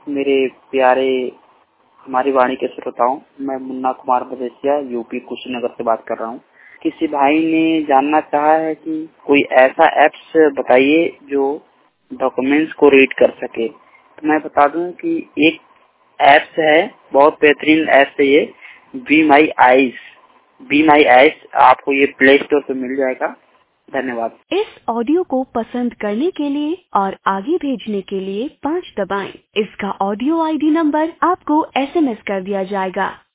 मेरे प्यारे हमारी वाणी के श्रोताओं, मैं मुन्ना कुमार मदेसिया यूपी कुशीनगर से बात कर रहा हूँ। किसी भाई ने जानना चाहा है कि कोई ऐसा एप्स बताइए जो डॉक्यूमेंट्स को रीड कर सके। तो मैं बता दूं कि एक एप्स है, बहुत बेहतरीन एप्स है ये, बी माई आईज। आपको ये प्ले स्टोर पे मिल जाएगा। धन्यवाद। इस ऑडियो को पसंद करने के लिए और आगे भेजने के लिए 5 दबाएं। इसका ऑडियो आईडी नंबर आपको SMS कर दिया जाएगा।